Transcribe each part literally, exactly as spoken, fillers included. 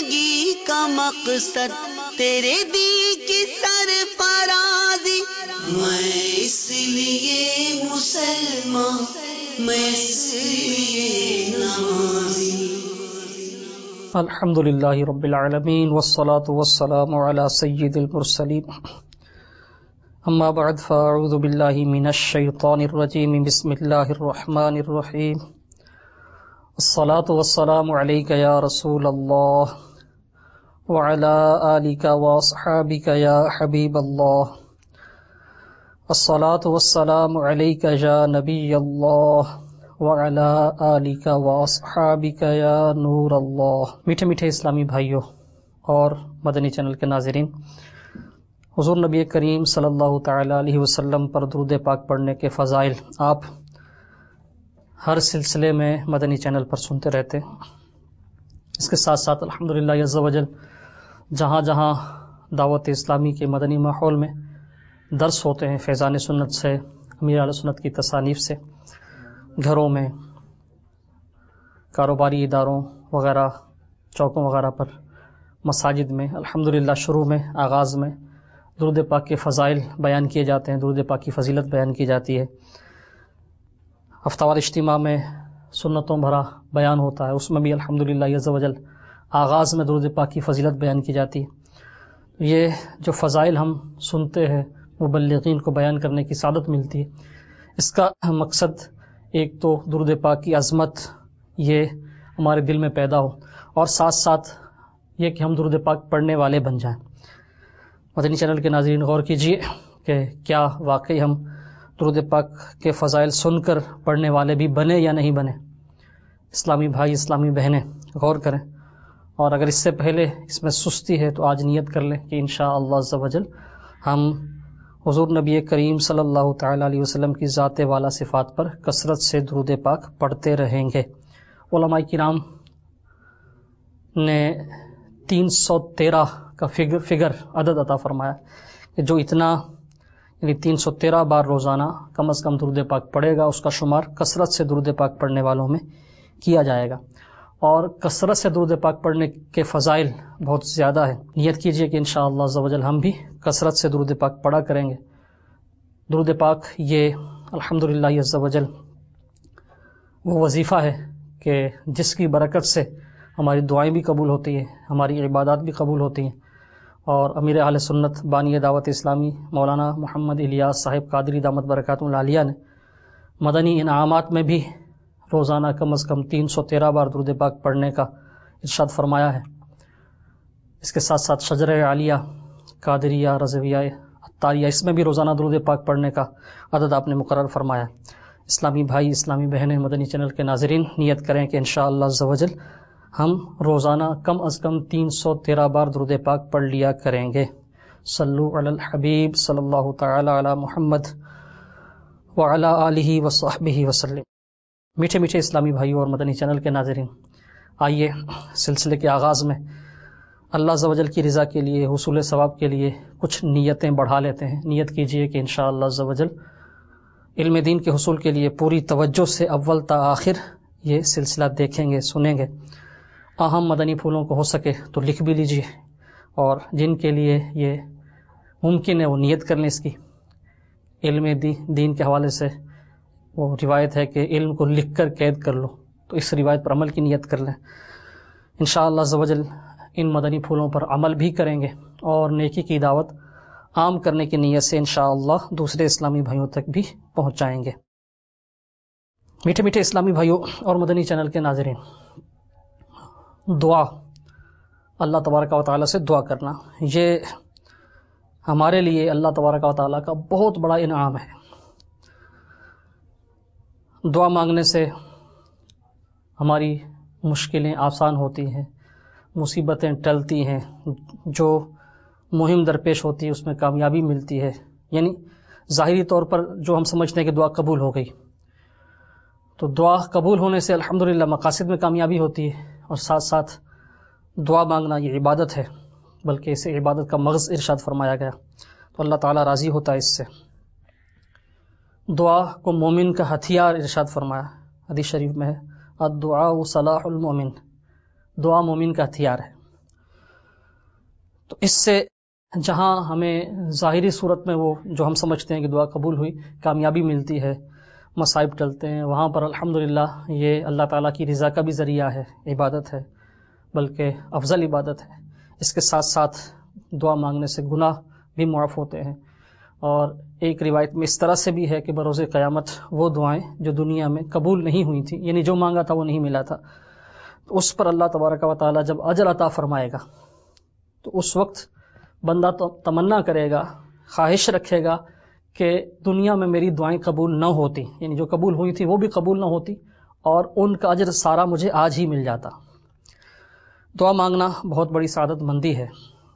زندگی کا مقصد تیرے دی کی سرفرازی، میں اس لیے مسلمان، میں اس لیے نمازی۔ الحمدللہ رب العالمین والصلاة والسلام علی سید المرسلین، اما بعد فاعوذ باللہ من الشیطان الرجیم، بسم اللہ الرحمن الرحیم۔ الصلاة والسلام علیک یا رسول اللہ وعلی آلک واصحابک یا حبیب اللہ، الصلاة والسلام علیک یا نبی اللہ وعلی آلک واصحابک یا نور اللہ۔ میٹھے میٹھے اسلامی بھائیوں اور مدنی چینل کے ناظرین، حضور نبی کریم صلی اللہ تعالی علیہ وسلم پر درود پاک پڑھنے کے فضائل آپ ہر سلسلے میں مدنی چینل پر سنتے رہتے ہیں۔ اس کے ساتھ ساتھ الحمدللہ عز و جل جہاں جہاں دعوت اسلامی کے مدنی ماحول میں درس ہوتے ہیں، فیضان سنت سے، امیر اہل سنت کی تصانیف سے، گھروں میں، کاروباری اداروں وغیرہ، چوکوں وغیرہ پر، مساجد میں، الحمدللہ شروع میں، آغاز میں درود پاک کے فضائل بیان کیے جاتے ہیں، درود پاک کی فضیلت بیان کی جاتی ہے۔ ہفتہ وار اجتماع میں سنتوں بھرا بیان ہوتا ہے، اس میں بھی الحمدللہ عز و جل آغاز میں درود پاک کی فضیلت بیان کی جاتی ہے۔ یہ جو فضائل ہم سنتے ہیں، مبلغین کو بیان کرنے کی سعادت ملتی ہے، اس کا مقصد ایک تو درود پاک کی عظمت یہ ہمارے دل میں پیدا ہو، اور ساتھ ساتھ یہ کہ ہم درود پاک پڑھنے والے بن جائیں۔ مدنی چینل کے ناظرین غور کیجئے کہ کیا واقعی ہم درود پاک کے فضائل سن کر پڑھنے والے بھی بنے یا نہیں بنے؟ اسلامی بھائی، اسلامی بہنیں غور کریں، اور اگر اس سے پہلے اس میں سستی ہے تو آج نیت کر لیں کہ انشاءاللہ عز و جل ہم حضور نبی کریم صلی اللہ تعالی علیہ وسلم کی ذات والا صفات پر کثرت سے درود پاک پڑھتے رہیں گے۔ علماء کرام نے تین سو تیرہ کا فگر فگر عدد عطا فرمایا کہ جو اتنا یعنی تین سو تیرہ بار روزانہ کم از کم درود پاک پڑھے گا، اس کا شمار کثرت سے درود پاک پڑھنے والوں میں کیا جائے گا۔ اور کثرت سے درود پاک پڑھنے کے فضائل بہت زیادہ ہے۔ نیت کیجئے کہ انشاءاللہ عز و جل ہم بھی کثرت سے درود پاک پڑھا کریں گے۔ درود پاک یہ الحمدللہ عز و جل وہ وظیفہ ہے کہ جس کی برکت سے ہماری دعائیں بھی قبول ہوتی ہیں، ہماری عبادات بھی قبول ہوتی ہیں، اور امیر اہل سنت بانی دعوت اسلامی مولانا محمد الیاس صاحب قادری دامت برکاتہ العالیہ نے مدنی انعامات میں بھی روزانہ کم از کم تین سو تیرہ بار درود پاک پڑھنے کا ارشاد فرمایا ہے۔ اس کے ساتھ ساتھ شجرہ عالیہ، قادریہ، رضویہ، عطاریہ، اس میں بھی روزانہ درود پاک پڑھنے کا عدد آپ نے مقرر فرمایا ہے۔ اسلامی بھائی، اسلامی بہنیں، مدنی چینل کے ناظرین نیت کریں کہ انشاءاللہ عز و جل ہم روزانہ کم از کم تین سو تیرہ بار درود پاک پڑھ لیا کریں گے۔ صلو علی الحبیب صلی اللہ تعالی علی محمد وعلی آلہ وصحبہ وسلم۔ میٹھے میٹھے اسلامی بھائیوں اور مدنی چینل کے ناظرین، آئیے سلسلے کے آغاز میں اللہ عز و جل کی رضا کے لیے، حصول ثواب کے لیے کچھ نیتیں بڑھا لیتے ہیں۔ نیت کیجئے کہ انشاءاللہ عز و جل علم دین کے حصول کے لیے پوری توجہ سے اول تا آخر یہ سلسلہ دیکھیں گے، سنیں گے۔ اہم مدنی پھولوں کو ہو سکے تو لکھ بھی لیجئے، اور جن کے لیے یہ ممکن ہے وہ نیت کر لیں اس کی۔ علم دین کے حوالے سے وہ روایت ہے کہ علم کو لکھ کر قید کر لو، تو اس روایت پر عمل کی نیت کر لیں۔ انشاءاللہ عز و جل ان مدنی پھولوں پر عمل بھی کریں گے، اور نیکی کی دعوت عام کرنے کی نیت سے انشاءاللہ دوسرے اسلامی بھائیوں تک بھی پہنچائیں گے۔ میٹھے میٹھے اسلامی بھائیوں اور مدنی چینل کے ناظرین، دعا، اللہ تبارک و تعالیٰ سے دعا کرنا، یہ ہمارے لیے اللہ تبارک و تعالیٰ کا بہت بڑا انعام ہے۔ دعا مانگنے سے ہماری مشکلیں آسان ہوتی ہیں، مصیبتیں ٹلتی ہیں، جو مہم درپیش ہوتی ہے اس میں کامیابی ملتی ہے۔ یعنی ظاہری طور پر جو ہم سمجھتے ہیں کہ دعا قبول ہو گئی، تو دعا قبول ہونے سے الحمدللہ مقاصد میں کامیابی ہوتی ہے، اور ساتھ ساتھ دعا مانگنا یہ عبادت ہے، بلکہ اسے عبادت کا مغز ارشاد فرمایا گیا، تو اللہ تعالیٰ راضی ہوتا ہے اس سے۔ دعا کو مومن کا ہتھیار ارشاد فرمایا، حدیث شریف میں ہے الدعاء صلاح المومن، دعا مومن کا ہتھیار ہے۔ اس سے جہاں ہمیں ظاہری صورت میں وہ جو ہم سمجھتے ہیں کہ دعا قبول ہوئی، کامیابی ملتی ہے، مصائب ٹلتے ہیں، وہاں پر الحمدللہ یہ اللہ تعالیٰ کی رضا کا بھی ذریعہ ہے، عبادت ہے، بلکہ افضل عبادت ہے۔ اس کے ساتھ ساتھ دعا مانگنے سے گناہ بھی معاف ہوتے ہیں، اور ایک روایت میں اس طرح سے بھی ہے کہ بروز قیامت وہ دعائیں جو دنیا میں قبول نہیں ہوئی تھیں، یعنی جو مانگا تھا وہ نہیں ملا تھا، تو اس پر اللہ تبارک و تعالیٰ جب اجر عطا فرمائے گا تو اس وقت بندہ تو تمنا کرے گا، خواہش رکھے گا کہ دنیا میں میری دعائیں قبول نہ ہوتی، یعنی جو قبول ہوئی تھی وہ بھی قبول نہ ہوتی، اور ان کا اجر سارا مجھے آج ہی مل جاتا۔ دعا مانگنا بہت بڑی سعادت مندی ہے۔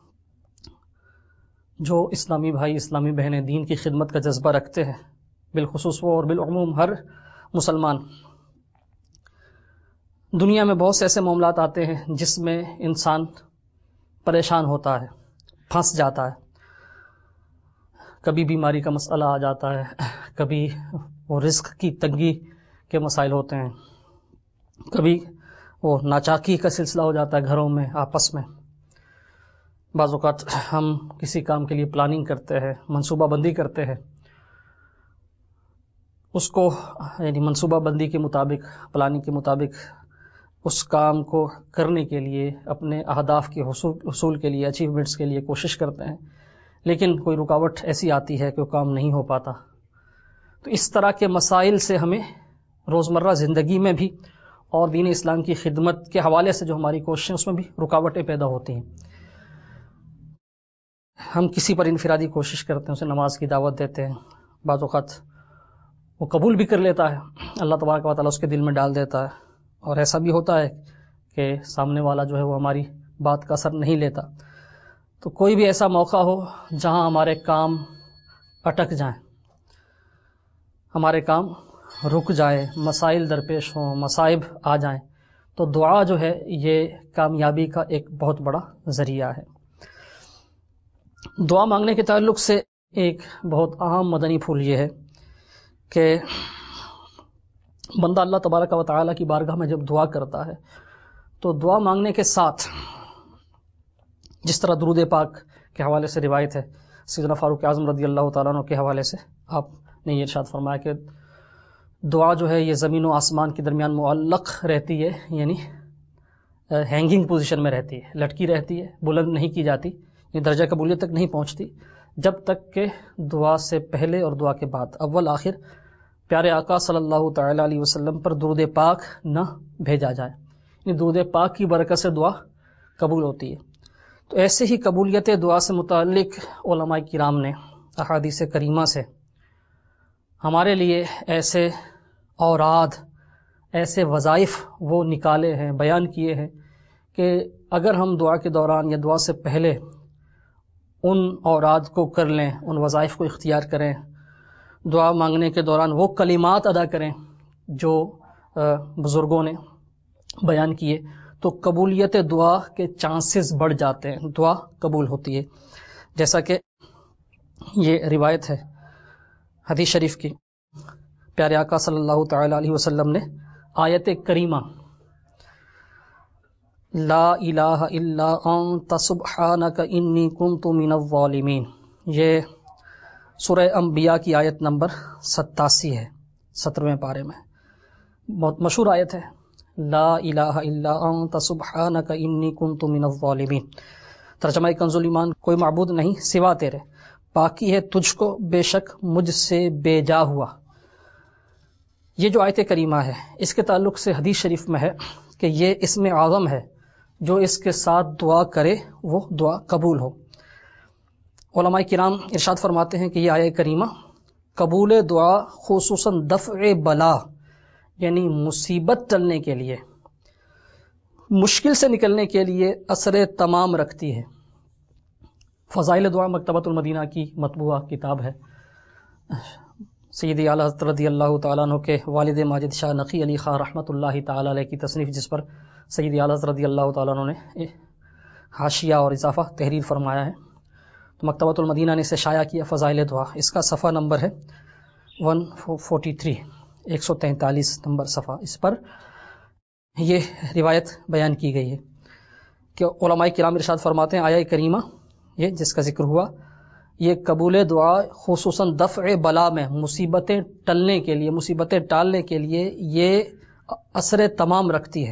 جو اسلامی بھائی، اسلامی بہنیں دین کی خدمت کا جذبہ رکھتے ہیں، بالخصوص وہ اور بالعموم ہر مسلمان، دنیا میں بہت سے ایسے معاملات آتے ہیں جس میں انسان پریشان ہوتا ہے، پھنس جاتا ہے۔ کبھی بیماری کا مسئلہ آ جاتا ہے، کبھی وہ رزق کی تنگی کے مسائل ہوتے ہیں، کبھی وہ ناچاکی کا سلسلہ ہو جاتا ہے گھروں میں، آپس میں۔ بعض اوقات ہم کسی کام کے لیے پلاننگ کرتے ہیں، منصوبہ بندی کرتے ہیں، اس کو یعنی منصوبہ بندی کے مطابق، پلاننگ کے مطابق اس کام کو کرنے کے لیے، اپنے اہداف کے حصول کے لیے، اچیومنٹس کے لیے کوشش کرتے ہیں، لیکن کوئی رکاوٹ ایسی آتی ہے کہ وہ کام نہیں ہو پاتا۔ تو اس طرح کے مسائل سے ہمیں روزمرہ زندگی میں بھی اور دین اسلام کی خدمت کے حوالے سے جو ہماری کوششیں، اس میں بھی رکاوٹیں پیدا ہوتی ہیں۔ ہم کسی پر انفرادی کوشش کرتے ہیں، اسے نماز کی دعوت دیتے ہیں، بعض اوقات وہ قبول بھی کر لیتا ہے، اللہ تبارک و تعالیٰ اس کے دل میں ڈال دیتا ہے، اور ایسا بھی ہوتا ہے کہ سامنے والا جو ہے وہ ہماری بات کا اثر نہیں لیتا۔ تو کوئی بھی ایسا موقع ہو جہاں ہمارے کام اٹک جائیں، ہمارے کام رک جائے، مسائل درپیش ہوں، مصائب آ جائیں، تو دعا جو ہے یہ کامیابی کا ایک بہت بڑا ذریعہ ہے۔ دعا مانگنے کے تعلق سے ایک بہت اہم مدنی پھول یہ ہے کہ بندہ اللہ تبارک و تعالیٰ کی بارگاہ میں جب دعا کرتا ہے تو دعا مانگنے کے ساتھ، جس طرح درود پاک کے حوالے سے روایت ہے سیدنا فاروق اعظم رضی اللہ تعالیٰ عنہ کے حوالے سے، آپ نے یہ ارشاد فرمایا کہ دعا جو ہے یہ زمین و آسمان کے درمیان معلق رہتی ہے، یعنی ہینگنگ پوزیشن میں رہتی ہے، لٹکی رہتی ہے، بلند نہیں کی جاتی، یہ درجہ قبولیت تک نہیں پہنچتی جب تک کہ دعا سے پہلے اور دعا کے بعد اول آخر پیارے آقا صلی اللہ تعالی علیہ وسلم پر درود پاک نہ بھیجا جائے، یعنی درود پاک کی برکت سے دعا قبول ہوتی ہے۔ تو ایسے ہی قبولیت دعا سے متعلق علماء کرام نے احادیث کریمہ سے ہمارے لیے ایسے اوراد، ایسے وظائف وہ نکالے ہیں، بیان کیے ہیں کہ اگر ہم دعا کے دوران یا دعا سے پہلے ان اوراد کو کر لیں، ان وظائف کو اختیار کریں، دعا مانگنے کے دوران وہ کلمات ادا کریں جو بزرگوں نے بیان کیے، تو قبولیت دعا کے چانسز بڑھ جاتے ہیں، دعا قبول ہوتی ہے۔ جیسا کہ یہ روایت ہے حدیث شریف کی، پیارے آقا صلی اللہ تعالی علیہ وسلم نے آیت کریمہ لا الہ الا انت سبحانک انی کنت من الظالمین، یہ سورہ انبیاء کی آیت نمبر ستاسی ہے، سترویں پارے میں، بہت مشہور آیت ہے، لا الہ الا انت سبحانک انی کنت من الظالمین۔ ترجمہ کنز الایمان، کوئی معبود نہیں سوا تیرے، پاکی ہے تجھ کو بے شک مجھ سے بے جا ہوا۔ یہ جو آیت کریمہ ہے اس کے تعلق سے حدیث شریف میں ہے کہ یہ اسم اعظم ہے، جو اس کے ساتھ دعا کرے وہ دعا قبول ہو۔ علماء کرام ارشاد فرماتے ہیں کہ یہ آیت کریمہ قبول دعا خصوصاً دفع بلا، یعنی مصیبت ٹلنے کے لیے، مشکل سے نکلنے کے لیے اثر تمام رکھتی ہے۔ فضائل دعا مکتبۃ المدینہ کی مطبوعہ کتاب ہے، سیدی اعلیٰ حضرت رضی اللہ تعالیٰ عنہ کے والد ماجد شاہ نقی علی خان رحمۃ اللہ تعالیٰ علیہ کی تصنیف، جس پر سیدی اعلیٰ حضرت رضی اللہ تعالیٰ عنہ نے حاشیہ اور اضافہ تحریر فرمایا ہے، تو مکتبۃ المدینہ نے اسے شائع کیا فضائل دعا۔ اس کا صفحہ نمبر ہے ایک سو تینتالیس، ایک سو تینتالیس نمبر صفحہ، اس پر یہ روایت بیان کی گئی ہے کہ علماء کرام ارشاد فرماتے ہیں آیہ کریمہ یہ جس کا ذکر ہوا، یہ قبول دعا خصوصاً دفع بلا میں، مصیبتیں ٹلنے کے لیے، مصیبتیں ٹالنے کے لیے یہ اثر تمام رکھتی ہے۔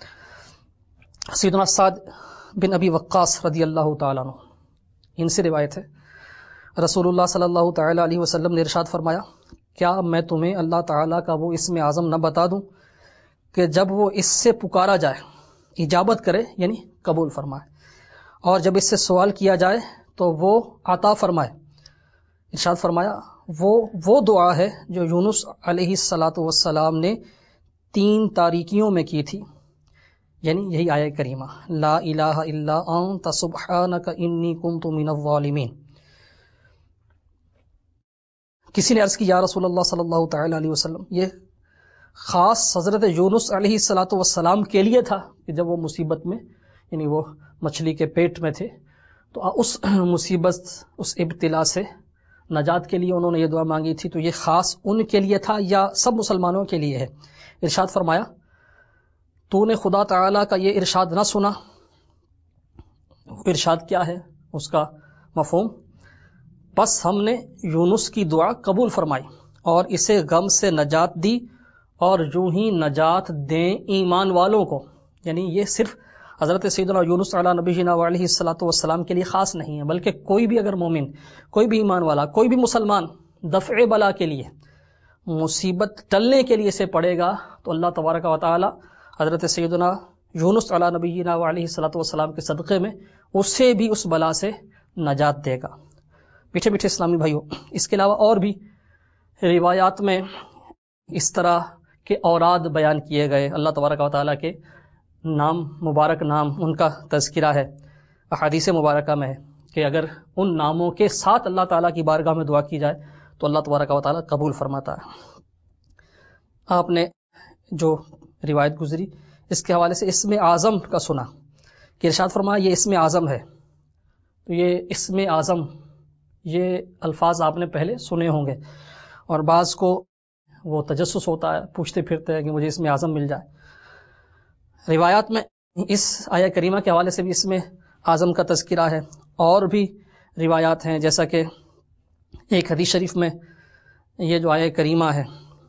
سیدنا سعد بن ابی وقاص رضی اللہ تعالیٰ عنہ، ان سے روایت ہے، رسول اللہ صلی اللہ تعالیٰ علیہ وسلم نے ارشاد فرمایا، کیا میں تمہیں اللہ تعالیٰ کا وہ اسم اعظم نہ بتا دوں کہ جب وہ اس سے پکارا جائے اجابت کرے، یعنی قبول فرمائے، اور جب اس سے سوال کیا جائے تو وہ عطا فرمائے۔ ارشاد فرمایا وہ وہ دعا ہے جو یونس علیہ الصلاۃ والسلام نے تین تاریکیوں میں کی تھی، یعنی یہی آیہ کریمہ، لا الہ الا انت سبحانک انی کنت من الظالمین۔ کسی نے عرض کی، یا رسول اللہ صلی اللہ تعالی علیہ وسلم، یہ خاص حضرت یونس علیہ الصلاۃ والسلام کے لیے تھا کہ جب وہ مصیبت میں، یعنی وہ مچھلی کے پیٹ میں تھے، تو اس مصیبت، اس ابتلا سے نجات کے لیے انہوں نے یہ دعا مانگی تھی، تو یہ خاص ان کے لیے تھا یا سب مسلمانوں کے لیے ہے؟ ارشاد فرمایا، تو نے خدا تعالیٰ کا یہ ارشاد نہ سنا؟ ارشاد کیا ہے، اس کا مفہوم، پس ہم نے یونس کی دعا قبول فرمائی اور اسے غم سے نجات دی، اور جو ہی نجات دیں ایمان والوں کو، یعنی یہ صرف حضرت سیدنا یونس علی نبینا علیہ الصلوۃ والسلام کے لیے خاص نہیں ہے، بلکہ کوئی بھی اگر مومن، کوئی بھی ایمان والا، کوئی بھی مسلمان دفع بلا کے لیے، مصیبت ٹلنے کے لیے اسے پڑھے گا تو اللہ تبارک و تعالی حضرت سیدنا یونس علی نبینا علیہ الصلوۃ والسلام کے صدقے میں اسے بھی اس بلا سے نجات دے گا۔ میٹھے میٹھے اسلامی بھائیوں، اس کے علاوہ اور بھی روایات میں اس طرح کے اوراد بیان کیے گئے، اللہ تبارک و تعالیٰ کے نام، مبارک نام، ان کا تذکرہ ہے، احادیث مبارکہ میں ہے کہ اگر ان ناموں کے ساتھ اللہ تعالیٰ کی بارگاہ میں دعا کی جائے تو اللہ تبارک و تعالیٰ قبول فرماتا ہے۔ آپ نے جو روایت گزری اس کے حوالے سے اسم اعظم کا سنا کہ ارشاد فرمایا یہ اسم اعظم ہے، تو یہ اسم اعظم، یہ الفاظ آپ نے پہلے سنے ہوں گے، اور بعض کو وہ تجسس ہوتا ہے، پوچھتے پھرتے ہیں کہ مجھے اسم اعظم مل جائے۔ روایات میں اس آیہ کریمہ کے حوالے سے بھی اسم اعظم کا تذکرہ ہے، اور بھی روایات ہیں، جیسا کہ ایک حدیث شریف میں یہ جو آیہ کریمہ ہے،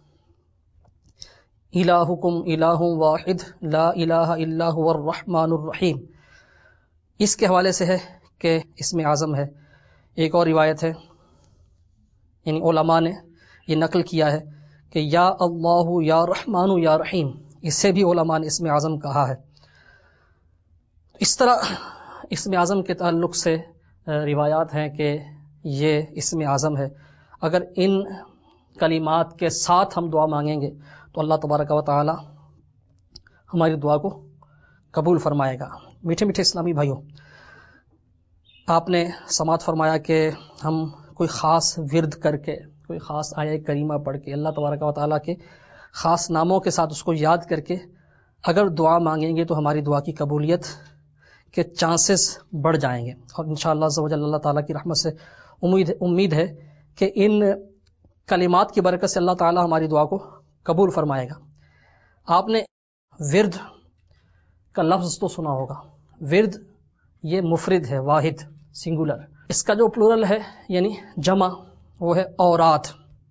الہکم الہ واحد لا الہ الا هو الرحمن الرحیم، اس کے حوالے سے ہے کہ اسم اعظم ہے۔ ایک اور روایت ہے، یعنی علماء نے یہ نقل کیا ہے کہ یا اللہ یا رحمان یا رحیم، اس سے بھی علماء نے اسم اعظم کہا ہے۔ اس طرح اسم اعظم کے تعلق سے روایات ہیں کہ یہ اسم اعظم ہے، اگر ان کلمات کے ساتھ ہم دعا مانگیں گے تو اللہ تبارک و تعالی ہماری دعا کو قبول فرمائے گا۔ میٹھے میٹھے اسلامی بھائیوں، آپ نے سماعت فرمایا کہ ہم کوئی خاص ورد کر کے، کوئی خاص آیہ کریمہ پڑھ کے، اللہ تبارک و تعالیٰ کے خاص ناموں کے ساتھ اس کو یاد کر کے اگر دعا مانگیں گے تو ہماری دعا کی قبولیت کے چانسز بڑھ جائیں گے، اور انشاءاللہ عز و جل اللہ تعالیٰ کی رحمت سے امید امید ہے کہ ان کلمات کی برکت سے اللہ تعالیٰ ہماری دعا کو قبول فرمائے گا۔ آپ نے ورد کا لفظ تو سنا ہوگا، ورد یہ مفرد ہے، واحد، سنگولر۔ اس کا جو پلورل ہے یعنی جمع، وہ ہے اوراد۔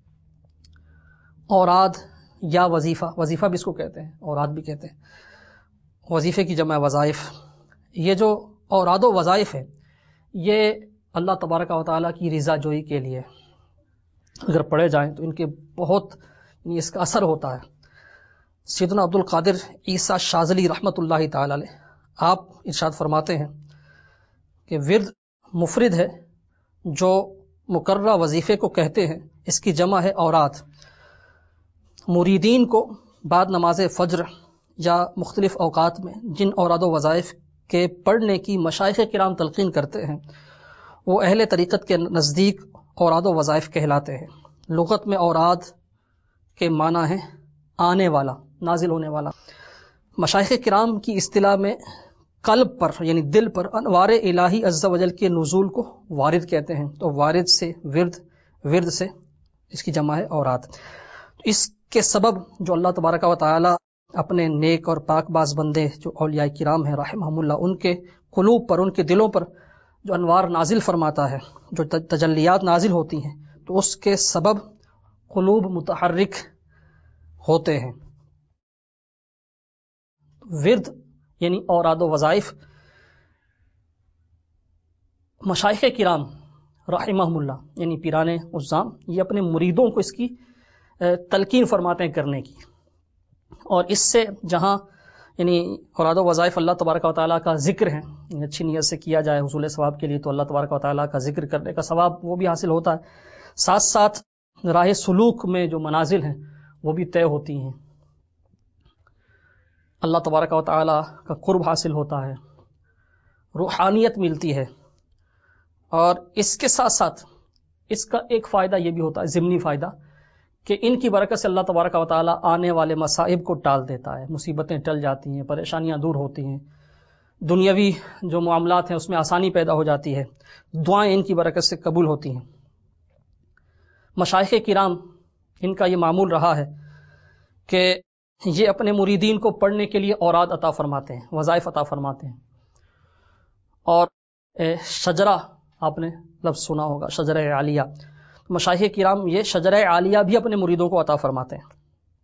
اوراد یا وظیفہ، وظیفہ بھی اس کو کہتے ہیں، اوراد بھی کہتے ہیں، وظیفے کی جمع وظائف۔ یہ جو اوراد و وظائف ہے یہ اللہ تبارک و تعالیٰ کی رضا جوئی کے لیے اگر پڑھے جائیں تو ان کے بہت، یعنی اس کا اثر ہوتا ہے۔ سیدنا عبد القادر عیسیٰ شاذلی رحمۃ اللہ تعالی علیہ، آپ ارشاد فرماتے ہیں کہ ورد مفرد ہے جو مقررہ وظیفے کو کہتے ہیں، اس کی جمع ہے اوراد۔ مریدین کو بعد نماز فجر یا مختلف اوقات میں جن اوراد و وظائف کے پڑھنے کی مشائخ کرام تلقین کرتے ہیں وہ اہل طریقت کے نزدیک اوراد و وظائف کہلاتے ہیں۔ لغت میں اوراد کے معنی ہے آنے والا، نازل ہونے والا۔ مشائخ کرام کی اصطلاح میں قلب پر یعنی دل پر انوار الہی عز و جل کے نزول کو وارد کہتے ہیں، تو وارد سے ورد، ورد سے اس کی جمع ہے اوراد۔ اس کے سبب جو اللہ تبارک و تعالی اپنے نیک اور پاک باز بندے جو اولیاء کرام ہیں رحمہم اللہ، ان کے قلوب پر، ان کے دلوں پر جو انوار نازل فرماتا ہے، جو تجلیات نازل ہوتی ہیں، تو اس کے سبب قلوب متحرک ہوتے ہیں۔ ورد یعنی اوراد و وظائف، مشائخ کرام رحمہم اللہ یعنی پیران عظام یہ اپنے مریدوں کو اس کی تلقین فرماتے ہیں کرنے کی، اور اس سے جہاں یعنی اوراد و وظائف اللہ تبارک و تعالیٰ کا ذکر ہے، اچھی نیت سے کیا جائے حصول ثواب کے لیے تو اللہ تبارک و تعالیٰ کا ذکر کرنے کا ثواب وہ بھی حاصل ہوتا ہے، ساتھ ساتھ راہ سلوک میں جو منازل ہیں وہ بھی طے ہوتی ہیں، اللہ تبارک و تعالیٰ کا قرب حاصل ہوتا ہے، روحانیت ملتی ہے، اور اس کے ساتھ ساتھ اس کا ایک فائدہ یہ بھی ہوتا ہے ضمنی فائدہ کہ ان کی برکت سے اللہ تبارک و تعالیٰ آنے والے مصائب کو ٹال دیتا ہے، مصیبتیں ٹل جاتی ہیں، پریشانیاں دور ہوتی ہیں، دنیاوی جو معاملات ہیں اس میں آسانی پیدا ہو جاتی ہے، دعائیں ان کی برکت سے قبول ہوتی ہیں۔ مشائخ کرام ان کا یہ معمول رہا ہے کہ یہ اپنے مریدین کو پڑھنے کے لیے اوراد عطا فرماتے ہیں، وظائف عطا فرماتے ہیں، اور شجرہ آپ نے لفظ سنا ہوگا، شجرہ عالیہ، مشائخ کرام یہ شجرہ عالیہ بھی اپنے مریدوں کو عطا فرماتے ہیں۔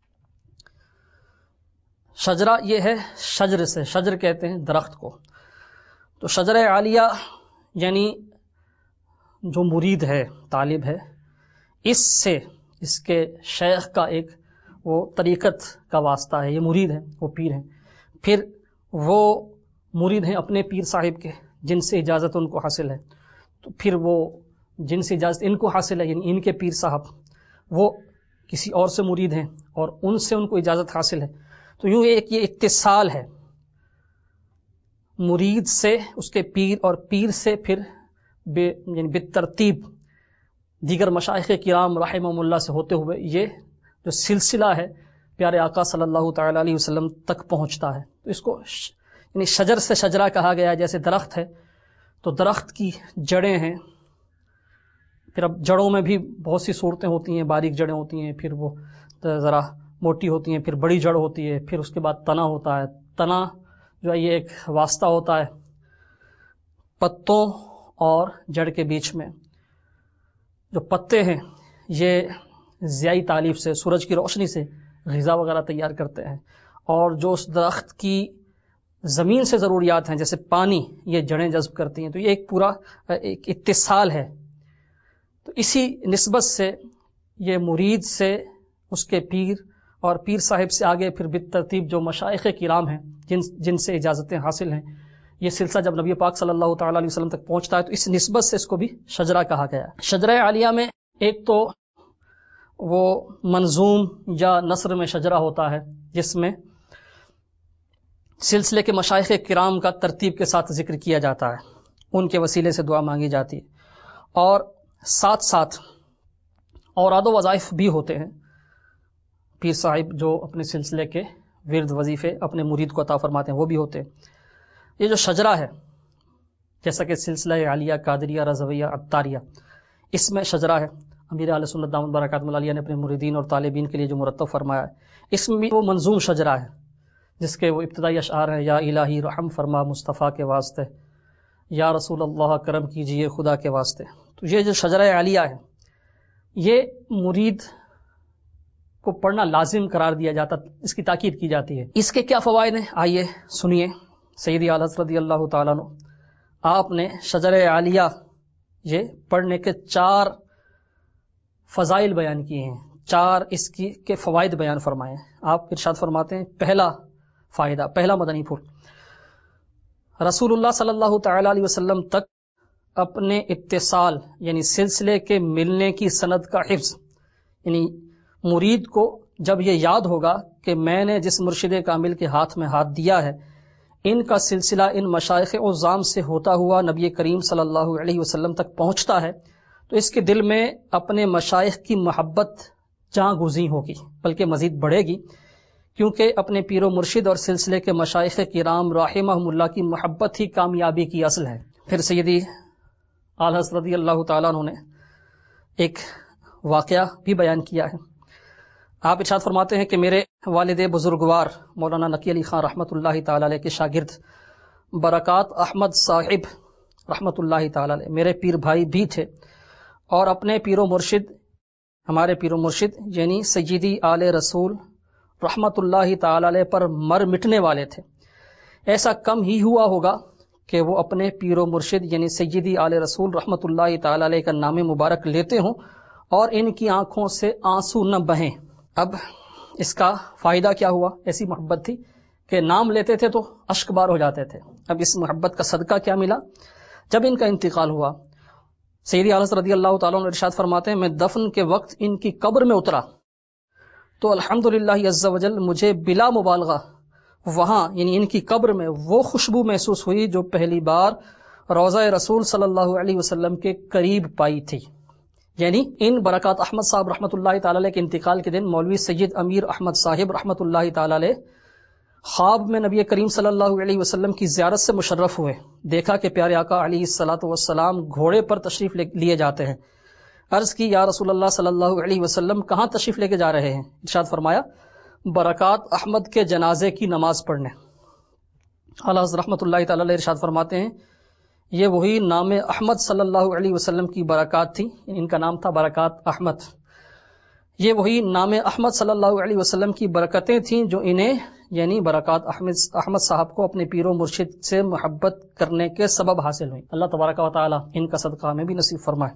شجرہ یہ ہے شجر سے، شجر کہتے ہیں درخت کو، تو شجرہ عالیہ یعنی جو مرید ہے، طالب ہے، اس سے اس کے شیخ کا ایک وہ طریقت کا واسطہ ہے، یہ مرید ہے، وہ پیر ہیں، پھر وہ مرید ہیں اپنے پیر صاحب کے جن سے اجازت ان کو حاصل ہے، تو پھر وہ جن سے اجازت ان کو حاصل ہے یعنی ان کے پیر صاحب وہ کسی اور سے مرید ہیں اور ان سے ان کو اجازت حاصل ہے، تو یوں ایک یہ اتصال ہے مرید سے اس کے پیر، اور پیر سے پھر بے یعنی بالترتیب دیگر مشائخ کرام رحمہم اللہ سے ہوتے ہوئے یہ جو سلسلہ ہے پیارے آقا صلی اللہ تعالی علیہ وسلم تک پہنچتا ہے، تو اس کو یعنی شجر سے شجرہ کہا گیا ہے، جیسے درخت ہے تو درخت کی جڑیں ہیں، پھر اب جڑوں میں بھی بہت سی صورتیں ہوتی ہیں، باریک جڑیں ہوتی ہیں، پھر وہ ذرا موٹی ہوتی ہیں، پھر بڑی جڑ ہوتی ہے، پھر اس کے بعد تنا ہوتا ہے، تنا جو ہے یہ ایک واسطہ ہوتا ہے پتوں اور جڑ کے بیچ میں، جو پتے ہیں یہ ضیائی تالیف سے، سورج کی روشنی سے غذا وغیرہ تیار کرتے ہیں، اور جو اس درخت کی زمین سے ضروریات ہیں جیسے پانی یہ جڑیں جذب کرتی ہیں، تو یہ ایک پورا ایک اتصال ہے، تو اسی نسبت سے یہ مرید سے اس کے پیر اور پیر صاحب سے آگے پھر بالترتیب جو مشائخ کرام ہیں جن جن سے اجازتیں حاصل ہیں، یہ سلسلہ جب نبی پاک صلی اللہ تعالی علیہ وسلم تک پہنچتا ہے تو اس نسبت سے اس کو بھی شجرہ کہا گیا ہے۔ شجرہ عالیہ میں ایک تو وہ منظوم یا نثر میں شجرہ ہوتا ہے جس میں سلسلے کے مشائخ کرام کا ترتیب کے ساتھ ذکر کیا جاتا ہے، ان کے وسیلے سے دعا مانگی جاتی ہے، اور ساتھ ساتھ اوراد و وظائف بھی ہوتے ہیں، پیر صاحب جو اپنے سلسلے کے ورد وظیفے اپنے مرید کو عطا فرماتے ہیں وہ بھی ہوتے ہیں۔ یہ جو شجرہ ہے جیسا کہ سلسلہ عالیہ، قادریہ، رضویہ، عطاریہ، اس میں شجرہ ہے، امیر اہل سنت دامت برکاتہم العالیہ نے اپنے مریدین اور طالبین کے لیے جو مرتب فرمایا ہے، اس میں وہ منظوم شجرہ ہے جس کے وہ ابتدائی اشعار ہیں، یا الہی رحم فرما مصطفیٰ کے واسطے، یا رسول اللہ کرم کیجئے خدا کے واسطے۔ تو یہ جو شجرہ عالیہ ہے یہ مرید کو پڑھنا لازم قرار دیا جاتا، اس کی تاکید کی جاتی ہے۔ اس کے کیا فوائد ہیں آئیے سنیے۔ سیدی اعلی حضرت رضی اللہ تعالیٰ عنہ آپ نے شجرہ عالیہ یہ پڑھنے کے چار فضائل بیان کیے ہیں، چار اس کی کے فوائد بیان فرمائے ہیں۔ آپ ارشاد فرماتے ہیں پہلا فائدہ، پہلا مدنی پھول، رسول اللہ صلی اللہ تعالی علیہ وسلم تک اپنے اتصال یعنی سلسلے کے ملنے کی سند کا حفظ، یعنی مرید کو جب یہ یاد ہوگا کہ میں نے جس مرشد کامل کے ہاتھ میں ہاتھ دیا ہے ان کا سلسلہ ان مشائخ عظام سے ہوتا ہوا نبی کریم صلی اللہ علیہ وسلم تک پہنچتا ہے، تو اس کے دل میں اپنے مشائخ کی محبت جاں گزیں ہوگی، بلکہ مزید بڑھے گی، کیونکہ اپنے پیر و مرشد اور سلسلے کے مشائخ کرام رحمہم اللہ کی محبت ہی کامیابی کی اصل ہے۔ پھر سیدی اعلی حضرت رضی اللہ تعالیٰ عنہ نے ایک واقعہ بھی بیان کیا ہے۔ آپ ارشاد فرماتے ہیں کہ میرے والد بزرگوار مولانا نقی علی خان رحمۃ اللہ تعالی علیہ کے شاگرد برکات احمد صاحب رحمۃ اللہ تعالی علیہ میرے پیر بھائی بھی تھے اور اپنے پیر و مرشد ہمارے پیر و مرشد یعنی سیدی آل رسول رحمۃ اللہ تعالی علیہ پر مر مٹنے والے تھے۔ ایسا کم ہی ہوا ہوگا کہ وہ اپنے پیر و مرشد یعنی سیدی آل رسول رحمۃ اللہ تعالی علیہ کا نام مبارک لیتے ہوں اور ان کی آنکھوں سے آنسو نہ بہیں۔ اب اس کا فائدہ کیا ہوا؟ ایسی محبت تھی کہ نام لیتے تھے تو اشک بار ہو جاتے تھے۔ اب اس محبت کا صدقہ کیا ملا؟ جب ان کا انتقال ہوا، سیدی اعلیٰ رضی اللہ تعالیٰ عنہ ارشاد فرماتے ہیں میں دفن کے وقت ان کی قبر میں اترا تو الحمدللہ عز وجل مجھے بلا مبالغہ وہاں یعنی ان کی قبر میں وہ خوشبو محسوس ہوئی جو پہلی بار روضہ رسول صلی اللہ علیہ وسلم کے قریب پائی تھی۔ یعنی ان برکات احمد صاحب رحمۃ اللہ تعالی علیہ کے انتقال کے دن مولوی سید امیر احمد صاحب رحمۃ اللہ تعالی علیہ خواب میں نبی کریم صلی اللہ علیہ وسلم کی زیارت سے مشرف ہوئے۔ دیکھا کہ پیارے آقا علیہ الصلوۃ والسلام گھوڑے پر تشریف لیے جاتے ہیں۔ عرض کی یا رسول اللہ صلی اللہ علیہ وسلم کہاں تشریف لے کے جا رہے ہیں؟ ارشاد فرمایا برکات احمد کے جنازے کی نماز پڑھنے۔ اعلیٰ حضرت رحمۃ اللہ تعالی علیہ ارشاد فرماتے ہیں یہ وہی نام احمد صلی اللہ علیہ وسلم کی برکات تھی، ان کا نام تھا برکات احمد۔ یہ وہی نام احمد صلی اللہ علیہ وسلم کی برکتیں تھیں جو انہیں یعنی برکات احمد احمد صاحب کو اپنے پیر و مرشد سے محبت کرنے کے سبب حاصل ہوئی۔ اللہ تبارک و تعالی ان کا صدقہ ہمیں بھی نصیب فرمائے۔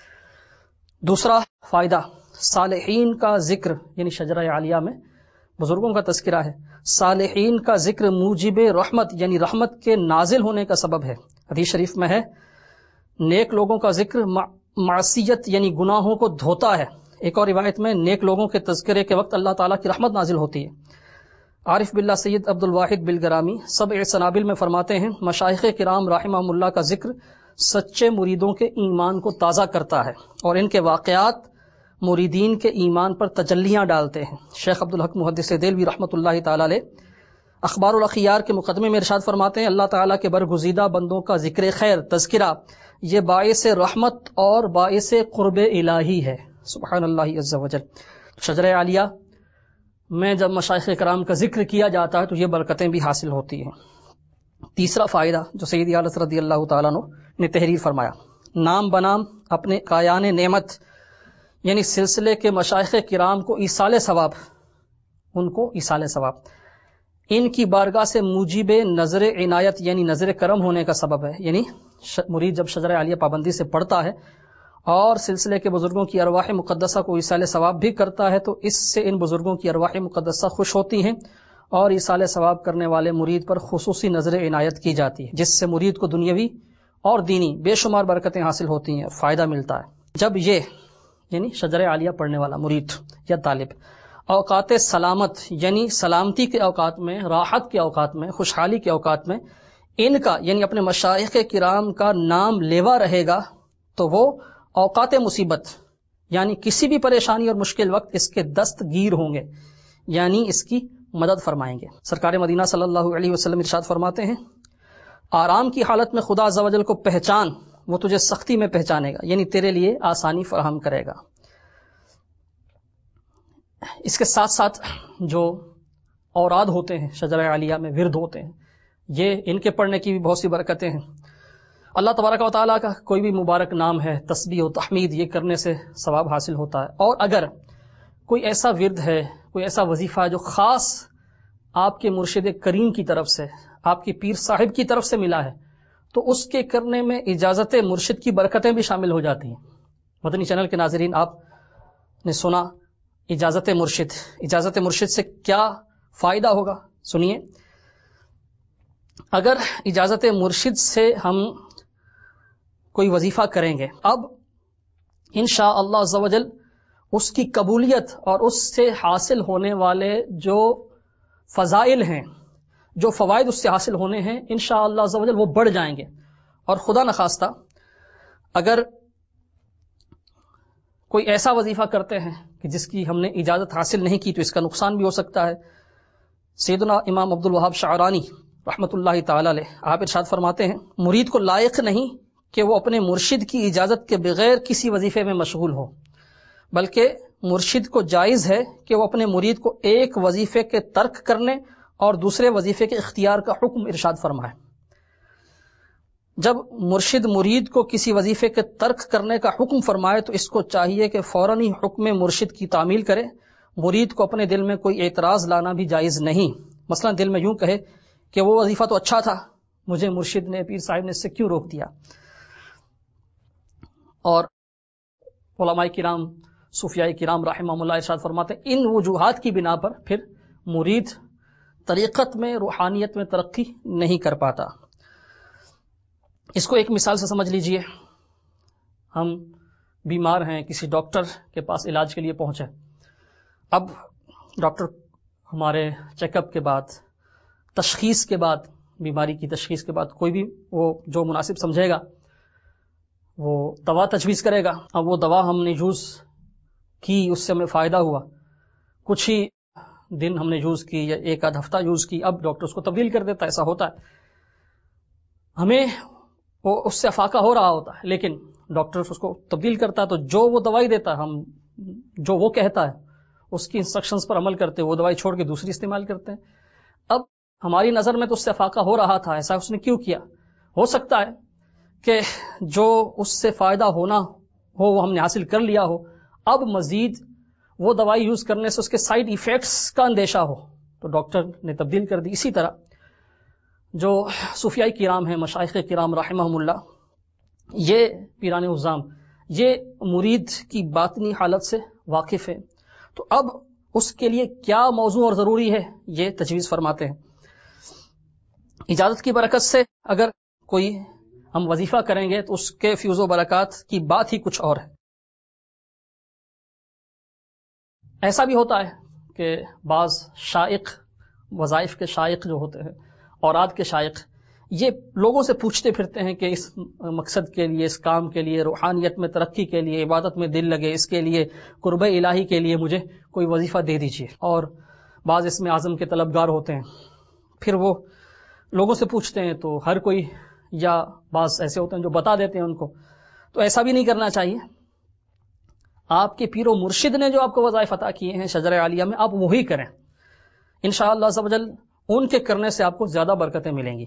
دوسرا فائدہ صالحین کا ذکر، یعنی شجرہ عالیہ میں بزرگوں کا تذکرہ ہے۔ صالحین کا ذکر موجب رحمت یعنی رحمت کے نازل ہونے کا سبب ہے۔ حدیث شریف میں ہے نیک لوگوں کا ذکر معصیت یعنی گناہوں کو دھوتا ہے۔ ایک اور روایت میں نیک لوگوں کے تذکرے کے وقت اللہ تعالیٰ کی رحمت نازل ہوتی ہے۔ عارف باللہ سید عبد الواحد بالگرامی سبع سنابل میں فرماتے ہیں مشائخ کرام رحمہم اللہ کا ذکر سچے مریدوں کے ایمان کو تازہ کرتا ہے اور ان کے واقعات مریدین کے ایمان پر تجلیاں ڈالتے ہیں۔ شیخ عبدالحق محدث دہلوی رحمۃ اللہ تعالی علیہ اخبار الاخیار کے مقدمے میں ارشاد فرماتے ہیں اللہ تعالیٰ کے برگزیدہ بندوں کا ذکر خیر تذکرہ یہ باعث رحمت اور باعث قرب الہی ہے۔ سبحان اللہ عز وجل۔ شجرہ عالیہ میں جب مشائخ کرام کا ذکر کیا جاتا ہے تو یہ برکتیں بھی حاصل ہوتی ہیں۔ تیسرا فائدہ جو سیدی اعلیٰ رضی اللہ تعالیٰ عنہ نے تحریر فرمایا، نام بنام اپنے قایان نعمت یعنی سلسلے کے مشائخ کرام کو ایصال ثواب، ان کو ایصال ثواب ان کی بارگاہ سے موجب نظر عنایت یعنی نظر کرم ہونے کا سبب ہے۔ یعنی مرید جب شجرہ عالیہ پابندی سے پڑھتا ہے اور سلسلے کے بزرگوں کی ارواح مقدسہ کو ایصال ثواب بھی کرتا ہے تو اس سے ان بزرگوں کی ارواح مقدسہ خوش ہوتی ہیں اور ایصال ثواب کرنے والے مرید پر خصوصی نظر عنایت کی جاتی ہے جس سے مرید کو دنیاوی اور دینی بے شمار برکتیں حاصل ہوتی ہیں، فائدہ ملتا ہے۔ جب یہ یعنی شجرہ عالیہ پڑھنے والا مرید یا طالب اوقات سلامت یعنی سلامتی کے اوقات میں، راحت کے اوقات میں، خوشحالی کے اوقات میں ان کا یعنی اپنے مشائخ کرام کا نام لیوا رہے گا تو وہ اوقات مصیبت یعنی کسی بھی پریشانی اور مشکل وقت اس کے دستگیر ہوں گے، یعنی اس کی مدد فرمائیں گے۔ سرکار مدینہ صلی اللہ علیہ وسلم ارشاد فرماتے ہیں آرام کی حالت میں خدا عز و جل کو پہچان، وہ تجھے سختی میں پہچانے گا، یعنی تیرے لیے آسانی فراہم کرے گا۔ اس کے ساتھ ساتھ جو اوراد ہوتے ہیں شجرہ عالیہ میں ورد ہوتے ہیں، یہ ان کے پڑھنے کی بھی بہت سی برکتیں ہیں۔ اللہ تبارک و تعالیٰ کا کوئی بھی مبارک نام ہے، تسبیح و تحمید یہ کرنے سے ثواب حاصل ہوتا ہے، اور اگر کوئی ایسا ورد ہے، کوئی ایسا وظیفہ ہے جو خاص آپ کے مرشد کریم کی طرف سے، آپ کی پیر صاحب کی طرف سے ملا ہے تو اس کے کرنے میں اجازت مرشد کی برکتیں بھی شامل ہو جاتی ہیں۔ مدنی چینل کے ناظرین، آپ نے سنا اجازت مرشد، اجازت مرشد سے کیا فائدہ ہوگا؟ سنیے، اگر اجازت مرشد سے ہم کوئی وظیفہ کریں گے، اب انشاءاللہ عز و جل اس کی قبولیت اور اس سے حاصل ہونے والے جو فضائل ہیں، جو فوائد اس سے حاصل ہونے ہیں، انشاءاللہ عز و جل وہ بڑھ جائیں گے۔ اور خدا نخواستہ اگر کوئی ایسا وظیفہ کرتے ہیں کہ جس کی ہم نے اجازت حاصل نہیں کی تو اس کا نقصان بھی ہو سکتا ہے۔ سیدنا امام عبد الوہاب شعرانی رحمۃ اللہ تعالی علیہ آپ ارشاد فرماتے ہیں مرید کو لائق نہیں کہ وہ اپنے مرشد کی اجازت کے بغیر کسی وظیفے میں مشغول ہو، بلکہ مرشد کو جائز ہے کہ وہ اپنے مرید کو ایک وظیفے کے ترک کرنے اور دوسرے وظیفے کے اختیار کا حکم ارشاد فرمائے۔ جب مرشد مرید کو کسی وظیفے کے ترک کرنے کا حکم فرمائے تو اس کو چاہیے کہ فوراً ہی حکم مرشد کی تعمیل کرے. مرید کو اپنے دل میں کوئی اعتراض لانا بھی جائز نہیں. مثلا دل میں یوں کہے کہ وہ وظیفہ تو اچھا تھا, مجھے مرشد نے, پیر صاحب نے اس سے کیوں روک دیا. اور علماء کرام, صوفیاء کرام رحمہم اللہ ارشاد فرماتے ہیں ان وجوہات کی بنا پر پھر مرید طریقت میں, روحانیت میں ترقی نہیں کر پاتا. اس کو ایک مثال سے سمجھ لیجئے. ہم بیمار ہیں, کسی ڈاکٹر کے پاس علاج کے لیے پہنچے. اب ڈاکٹر ہمارے چیک اپ کے بعد, تشخیص کے بعد, بیماری کی تشخیص کے بعد کوئی بھی وہ جو مناسب سمجھے گا وہ دوا تجویز کرے گا. اب وہ دوا ہم نے یوز کی, اس سے ہمیں فائدہ ہوا, کچھ ہی دن ہم نے یوز کی یا ایک آدھ ہفتہ یوز کی, اب ڈاکٹر اس کو تبدیل کر دیتا ہے. ایسا ہوتا ہے, ہمیں وہ اس سے افاقہ ہو رہا ہوتا ہے, لیکن ڈاکٹر اس کو تبدیل کرتا ہے. تو جو وہ دوائی دیتا ہے, ہم جو وہ کہتا ہے اس کی انسٹرکشنز پر عمل کرتے, وہ دوائی چھوڑ کے دوسری استعمال کرتے ہیں. اب ہماری نظر میں تو اس سے افاقہ ہو رہا تھا, ایسا اس نے کیوں کیا؟ ہو سکتا ہے کہ جو اس سے فائدہ ہونا ہو وہ ہم نے حاصل کر لیا ہو, اب مزید وہ دوائی یوز کرنے سے اس کے سائیڈ ایفیکٹس کا اندیشہ ہو تو ڈاکٹر نے تبدیل کر دی. اسی طرح جو صوفیاء کرام ہیں, مشائخ کرام رحمہم اللہ, یہ پیران عظام, یہ مرید کی باطنی حالت سے واقف ہے, تو اب اس کے لیے کیا موضوع اور ضروری ہے یہ تجویز فرماتے ہیں. اجازت کی برکت سے اگر کوئی ہم وظیفہ کریں گے تو اس کے فیوز و برکات کی بات ہی کچھ اور ہے. ایسا بھی ہوتا ہے کہ بعض شائق, وظائف کے شائق جو ہوتے ہیں, اوراد کے شائق, یہ لوگوں سے پوچھتے پھرتے ہیں کہ اس مقصد کے لیے, اس کام کے لیے, روحانیت میں ترقی کے لیے, عبادت میں دل لگے, اس کے لیے, قرب الہی کے لیے مجھے کوئی وظیفہ دے دیجیے. اور بعض اس میں اعظم کے طلبگار ہوتے ہیں, پھر وہ لوگوں سے پوچھتے ہیں تو ہر کوئی, یا بعض ایسے ہوتے ہیں جو بتا دیتے ہیں ان کو. تو ایسا بھی نہیں کرنا چاہیے. آپ کے پیر و مرشد نے جو آپ کو وظائف عطا کیے ہیں شجرہ عالیہ میں, آپ وہی کریں. انشاءاللہ عز و جل ان کے کرنے سے آپ کو زیادہ برکتیں ملیں گی.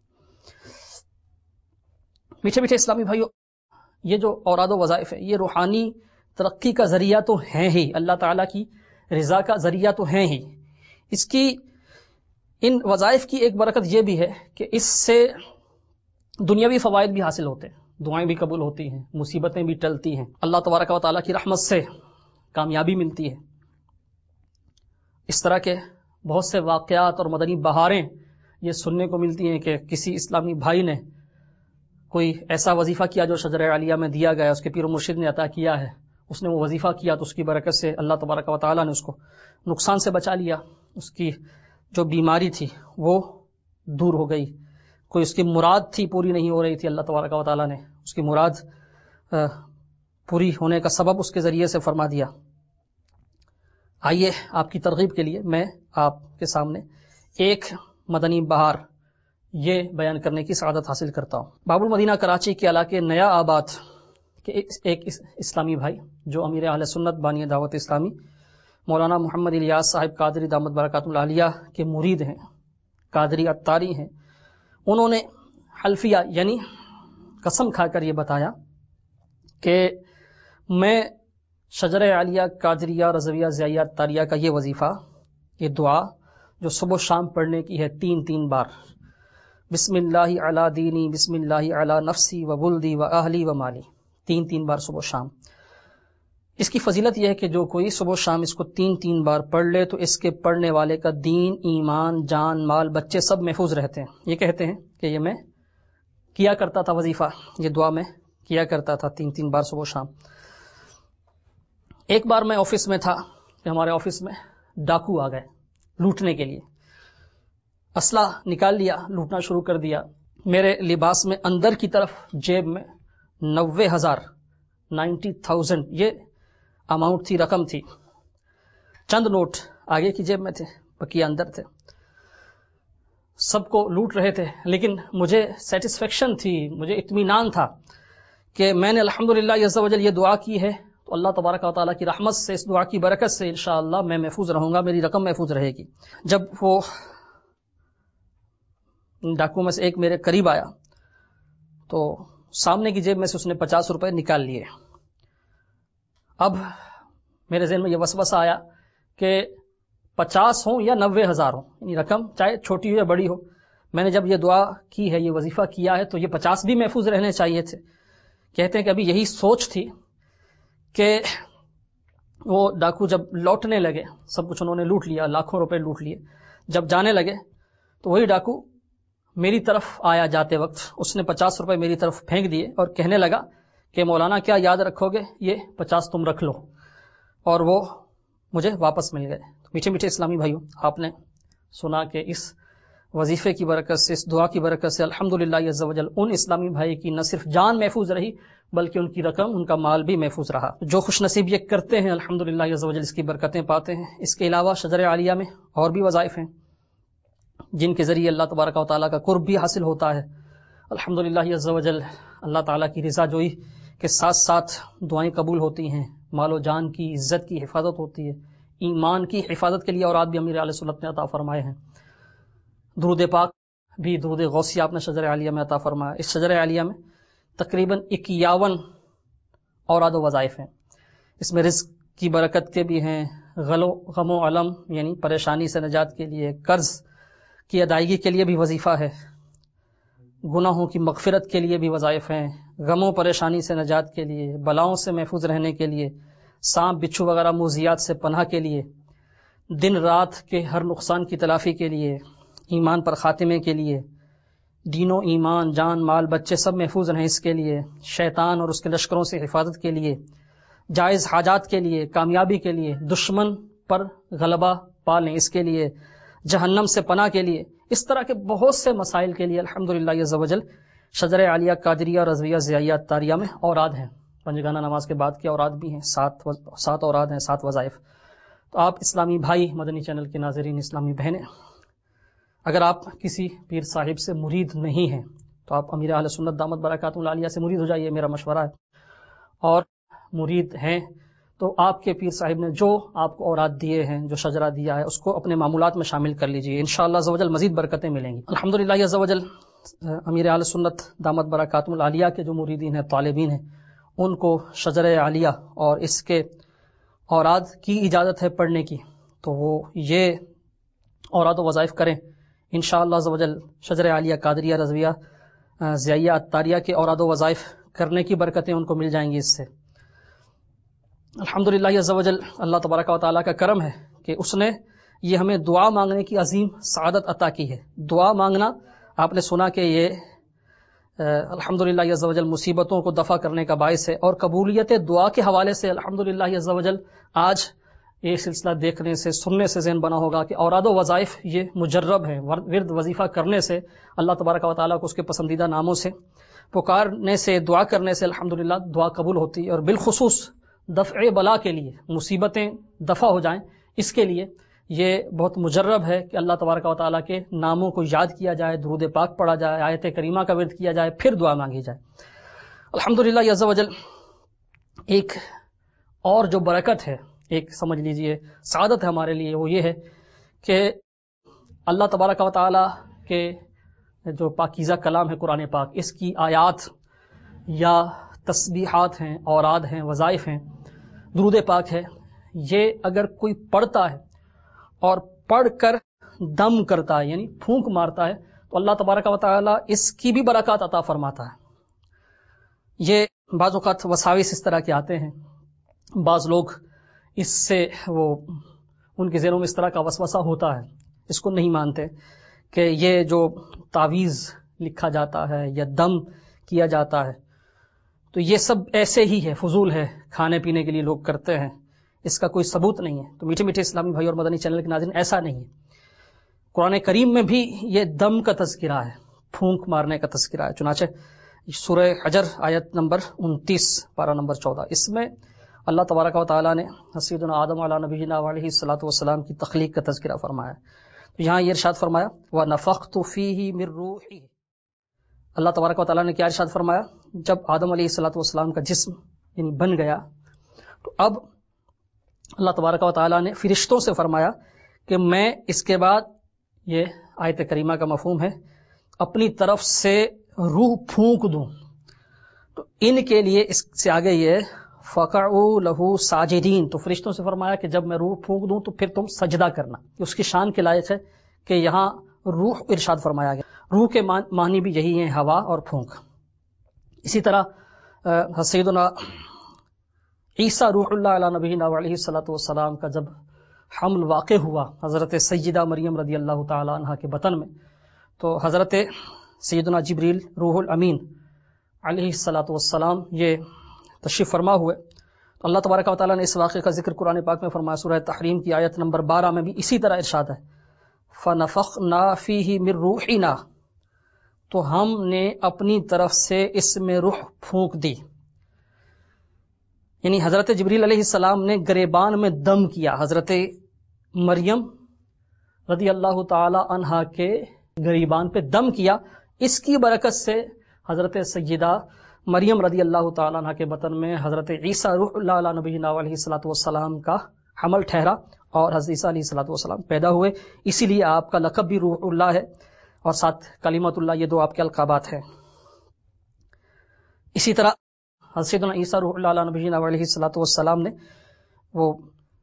میٹھے میٹھے اسلامی بھائیو, یہ جو اوراد و وظائف ہے یہ روحانی ترقی کا ذریعہ تو ہیں ہی, اللہ تعالیٰ کی رضا کا ذریعہ تو ہیں ہی. اس کی, ان وظائف کی ایک برکت یہ بھی ہے کہ اس سے دنیاوی فوائد بھی حاصل ہوتے ہیں, دعائیں بھی قبول ہوتی ہیں, مصیبتیں بھی ٹلتی ہیں, اللہ تبارک و تعالیٰ کی رحمت سے کامیابی ملتی ہے. اس طرح کے بہت سے واقعات اور مدنی بہاریں یہ سننے کو ملتی ہیں کہ کسی اسلامی بھائی نے کوئی ایسا وظیفہ کیا جو شجرہ عالیہ میں دیا گیا, اس کے پیر و مرشد نے عطا کیا ہے, اس نے وہ وظیفہ کیا تو اس کی برکت سے اللہ تبارک و تعالیٰ نے اس کو نقصان سے بچا لیا, اس کی جو بیماری تھی وہ دور ہو گئی, کوئی اس کی مراد تھی پوری نہیں ہو رہی تھی, اللہ تبارک و تعالیٰ نے اس کی مراد پوری ہونے کا سبب اس کے ذریعے سے فرما دیا. آئیے آپ کی ترغیب کے لیے میں آپ کے سامنے ایک مدنی بہار یہ بیان کرنے کی سعادت حاصل کرتا ہوں. باب المدینہ کراچی کے علاقے نیا آباد کے ایک اسلامی بھائی جو امیر اہل سنت بانی دعوت اسلامی مولانا محمد الیاس صاحب قادری دامت برکاتہ العالیہ کے مرید ہیں, قادری عطاری ہیں, انہوں نے حلفیہ یعنی قسم کھا کر یہ بتایا کہ میں شجرہ عالیہ قادریہ رضویہ ضیاء عطاریہ کا یہ وظیفہ, یہ دعا جو صبح و شام پڑھنے کی ہے تین تین بار, بسم اللہ علی دینی, بسم اللہ علی نفسی و ولدی و اہلی و مالی, تین تین بار صبح و شام. اس کی فضیلت یہ ہے کہ جو کوئی صبح و شام اس کو تین تین بار پڑھ لے تو اس کے پڑھنے والے کا دین, ایمان, جان, مال, بچے سب محفوظ رہتے ہیں. یہ کہتے ہیں کہ یہ میں کیا کرتا تھا وظیفہ, یہ دعا میں کیا کرتا تھا تین تین بار صبح و شام. ایک بار میں آفس میں تھا کہ ہمارے آفس میں ڈاکو آ گئے لوٹنے کے لیے, اسلحہ نکال لیا, لوٹنا شروع کر دیا. میرے لباس میں اندر کی طرف جیب میں نوے ہزار نائنٹی تھاؤزینڈ یہ اماؤنٹ تھی, رقم تھی. چند نوٹ آگے کی جیب میں تھے, بقیہ اندر تھے. سب کو لوٹ رہے تھے, لیکن مجھے سیٹسفیکشن تھی, مجھے اطمینان تھا کہ میں نے الحمدللہ عز و جل یہ دعا کی ہے تو اللہ تبارک و تعالیٰ کی رحمت سے, اس دعا کی برکت سے انشاءاللہ میں محفوظ رہوں گا, میری رقم محفوظ رہے گی. جب وہ ڈاکو میں سے ایک میرے قریب آیا تو سامنے کی جیب میں سے اس نے پچاس روپے نکال لیے. اب میرے ذہن میں یہ وسوسہ آیا کہ پچاس ہوں یا نوے ہزار ہوں، یعنی رقم چاہے چھوٹی ہو یا بڑی ہو، میں نے جب یہ دعا کی ہے، یہ وظیفہ کیا ہے، تو یہ پچاس بھی محفوظ رہنے چاہیے تھے. کہتے ہیں کہ ابھی یہی سوچ تھی کہ وہ ڈاکو جب لوٹنے لگے، سب کچھ انہوں نے لوٹ لیا، لاکھوں روپے لوٹ لیے، جب جانے لگے تو وہی ڈاکو میری طرف آیا جاتے وقت، اس نے پچاس روپے میری طرف پھینک دیے اور کہنے لگا کہ مولانا کیا یاد رکھو گے، یہ پچاس تم رکھ لو، اور وہ مجھے واپس مل گئے. میٹھے میٹھے اسلامی بھائیوں، آپ نے سنا کہ اس وظیفے کی برکت سے، اس دعا کی برکت سے الحمدللہ عز و جل ان اسلامی بھائی کی نہ صرف جان محفوظ رہی بلکہ ان کی رقم، ان کا مال بھی محفوظ رہا. جو خوش نصیب یہ کرتے ہیں الحمدللہ عز و جل اس کی برکتیں پاتے ہیں. اس کے علاوہ شجر عالیہ میں اور بھی وظائف ہیں جن کے ذریعے اللہ تبارک و تعالیٰ کا قرب بھی حاصل ہوتا ہے. الحمدللہ عز و جل اللہ تعالیٰ کی رضا جوئی کے ساتھ ساتھ دعائیں قبول ہوتی ہیں، مال و جان کی، عزت کی حفاظت ہوتی ہے، ایمان کی حفاظت کے لیے اوراد بھی امیر علیہ سنت نے عطا فرمائے ہیں. درود پاک بھی، درود غوثیہ آپ نے شجر عالیہ میں عطا فرمایا. اس شجر عالیہ میں تقریباً اکیاون اوراد و وظائف ہیں. اس میں رزق کی برکت کے بھی ہیں، غلو غم و علم یعنی پریشانی سے نجات کے لیے، قرض کی ادائیگی کے لیے بھی وظیفہ ہے، گناہوں کی مغفرت کے لیے بھی وظائف ہیں، غم و پریشانی سے نجات کے لیے، بلاؤں سے محفوظ رہنے کے لیے، سانپ بچھو وغیرہ موذیات سے پناہ کے لیے، دن رات کے ہر نقصان کی تلافی کے لیے، ایمان پر خاتمے کے لیے، دین و ایمان، جان مال بچے سب محفوظ رہیں اس کے لیے، شیطان اور اس کے لشکروں سے حفاظت کے لیے، جائز حاجات کے لیے، کامیابی کے لیے، دشمن پر غلبہ پالیں اس کے لیے، جہنم سے پناہ کے لیے، اس طرح کے بہت سے مسائل کے لیے الحمدللہ عز و جل شجر عالیہ قادریہ رضویہ ضیائیہ تاریہ میں اوراد ہیں. پنجگانہ نماز کے بعد کے اوراد بھی ہیں، سات وز... سات اوراد ہیں، سات وظائف. تو آپ اسلامی بھائی، مدنی چینل کے ناظرین، اسلامی بہنیں، اگر آپ کسی پیر صاحب سے مرید نہیں ہیں تو آپ امیر اہل سنت دامت برکاتہ العالیہ سے مرید ہو جائیے، میرا مشورہ ہے. اور مرید ہیں تو آپ کے پیر صاحب نے جو آپ کو اوراد دیے ہیں، جو شجرہ دیا ہے، اس کو اپنے معمولات میں شامل کر لیجئے، انشاءاللہ عز و جل مزید برکتیں ملیں گی. الحمدللہ عز و جل امیر اہل سنت دامت برکاتہ العالیہ کے جو مریدین ہیں، طالبین ہیں، ان کو شجر عالیہ اور اس کے اوراد کی اجازت ہے پڑھنے کی، تو وہ یہ اوراد و وظائف کریں. انشاءاللہ عز و جل شجر عالیہ قادریہ رضویہ ضیائیہ تاریہ کے اوراد و وظائف کرنے کی برکتیں ان کو مل جائیں گی اس سے. الحمدللہ عز و جل اللہ تبارک و تعالیٰ کا کرم ہے کہ اس نے یہ ہمیں دعا مانگنے کی عظیم سعادت عطا کی ہے. دعا مانگنا آپ نے سنا کہ یہ الحمدللہ عز و جل مصیبتوں کو دفع کرنے کا باعث ہے، اور قبولیت دعا کے حوالے سے الحمدللہ عز و جل آج یہ سلسلہ دیکھنے سے، سننے سے ذہن بنا ہوگا کہ اوراد و وظائف یہ مجرب ہیں. ورد وظیفہ کرنے سے اللہ تبارک و تعالیٰ کو اس کے پسندیدہ ناموں سے پکارنے سے، دعا کرنے سے الحمدللہ دعا قبول ہوتی ہے. اور بالخصوص دفع بلا کے لیے، مصیبتیں دفع ہو جائیں، اس کے لیے یہ بہت مجرب ہے کہ اللہ تبارک و تعالیٰ کے ناموں کو یاد کیا جائے، درود پاک پڑھا جائے، آیت کریمہ کا ورد کیا جائے، پھر دعا مانگی جائے. الحمدللہ عز و جل ایک اور جو برکت ہے، ایک سمجھ لیجئے سعادت ہے ہمارے لیے، وہ یہ ہے کہ اللہ تبارک و تعالیٰ کے جو پاکیزہ کلام ہے قرآن پاک، اس کی آیات یا تسبیحات ہیں، اوراد ہیں، وظائف ہیں، درود پاک ہے، یہ اگر کوئی پڑھتا ہے اور پڑھ کر دم کرتا ہے یعنی پھونک مارتا ہے تو اللہ تبارک و تعالیٰ اس کی بھی برکات عطا فرماتا ہے. یہ بعض اوقات وساوس اس طرح کے آتے ہیں، بعض لوگ اس سے وہ ان کے ذہنوں میں اس طرح کا وسوسہ ہوتا ہے، اس کو نہیں مانتے کہ یہ جو تعویذ لکھا جاتا ہے یا دم کیا جاتا ہے تو یہ سب ایسے ہی ہے، فضول ہے، کھانے پینے کے لیے لوگ کرتے ہیں، اس کا کوئی ثبوت نہیں ہے. تو میٹھے میٹھے اسلامی بھائی اور مدنی چینل کے ناظرین، ایسا نہیں ہے. قرآن کریم میں بھی یہ دم کا تذکرہ ہے، پھونک مارنے کا تذکرہ ہے. چنانچہ سورہ حجر آیت نمبر انتیس پارہ نمبر چودہ، اس میں اللہ تبارک و تعالیٰ نے سیدنا آدم علیہ نبینا علیہ الصلوۃ والسلام کی تخلیق کا تذکرہ فرمایا. تو یہاں یہ ارشاد فرمایا وَنَفَخْتُ فِيهِ مِن رُوحِي. اللہ تبارک و تعالیٰ نے کیا ارشاد فرمایا؟ جب آدم علیہ الصلوۃ والسلام کا جسم یعنی بن گیا تو اب اللہ تبارک و تعالیٰ نے فرشتوں سے فرمایا کہ میں اس کے بعد، یہ آیت کریمہ کا مفہوم ہے، اپنی طرف سے روح پھونک دوں. ان کے لیے اس سے آگے یہ فقعوا لہو ساجدین، تو فرشتوں سے فرمایا کہ جب میں روح پھونک دوں تو پھر تم سجدہ کرنا. اس کی شان کے لائق ہے کہ یہاں روح ارشاد فرمایا گیا. روح کے معنی بھی یہی ہیں، ہوا اور پھونک. اسی طرح سیدنا عیسیٰ روح اللہ علیہ نبینا علیہ الصلوۃ والسلام کا جب حمل واقع ہوا حضرت سیدہ مریم رضی اللہ تعالی عنہا کے بطن میں، تو حضرت سیدنا جبریل روح الامین علیہ الصلوۃ والسلام یہ تشریف فرما ہوئے. تو اللہ تبارک و تعالیٰ نے اس واقعے کا ذکر قرآن پاک میں فرمایا. سورہ تحریم کی آیت نمبر بارہ میں بھی اسی طرح ارشاد ہے فَنَفَخْنَا فِيهِ مِن رُوحِنَا، تو ہم نے اپنی طرف سے اس میں روح پھونک دی. یعنی حضرت جبریل علیہ السلام نے گریبان میں دم کیا، حضرت مریم رضی اللہ تعالی عنہا کے گریبان پہ دم کیا. اس کی برکت سے حضرت سیدہ مریم رضی اللہ تعالی عنہ کے بطن میں حضرت عیسیٰ روح اللہ علیہ نبینا علیہ الصلوۃ والسلام کا حمل ٹھہرا اور حضرت عیسیٰ علیہ الصلوۃ والسلام پیدا ہوئے. اسی لیے آپ کا لقب بھی روح اللہ ہے اور ساتھ کلمت اللہ، یہ دو آپ کے القابات ہیں. اسی طرح حضرت سیدنا عیسیٰ روح اللہ علیہ نبینا علیہ الصلوۃ والسلام نے وہ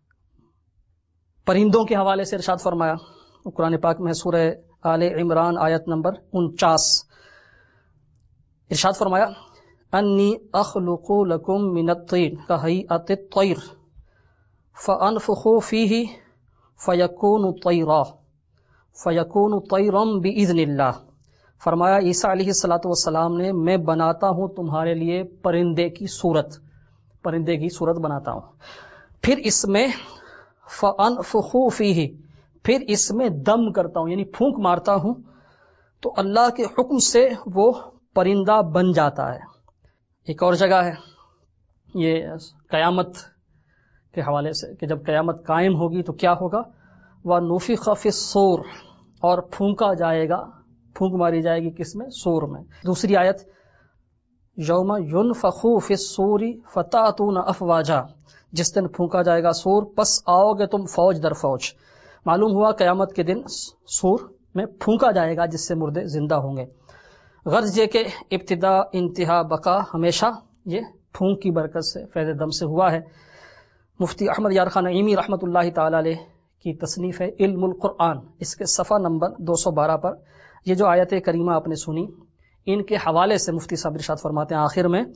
پرندوں کے حوالے سے ارشاد فرمایا. قرآن پاک میں سورہ آل عمران آیت نمبر انچاس ارشاد فرمایا انی اخلق لکم من الطین کہیئۃ الطیر فانفخ فیہ فیکون طیرا فیکون طیرا باذن اللہ. فرمایا عیسیٰ علیہ الصلوۃ والسلام نے میں بناتا ہوں تمہارے لیے پرندے کی صورت، پرندے کی صورت بناتا ہوں، پھر اس میں فانفخ فیہ، پھر اس میں دم کرتا ہوں یعنی پھونک مارتا ہوں تو اللہ کے حکم سے وہ پرندہ بن جاتا ہے. ایک اور جگہ ہے یہ قیامت کے حوالے سے کہ جب قیامت قائم ہوگی تو کیا ہوگا، وَنُفِخَ فِي الصُّورِ، اور پھونکا جائے گا، پھونک ماری جائے گی کس میں، سور میں. دوسری آیت یوم ينفخ فی الصور فتأتون افواجا، جس دن پھونکا جائے گا سور پس آؤ گے تم فوج در فوج. معلوم ہوا قیامت کے دن سور میں پھونکا جائے گا جس سے مردے زندہ ہوں گے. غرض یہ کہ ابتدا انتہا بقا ہمیشہ یہ پھونک کی برکت سے فیض دم سے ہوا ہے. مفتی احمد یار خان نعیمی رحمۃ اللہ تعالی علیہ کی تصنیف ہے علم القرآن، اس کے صفحہ نمبر دو سو بارہ پر یہ جو آیت کریمہ آپ نے سنی، ان کے حوالے سے مفتی صاحب ارشاد فرماتے ہیں آخر میں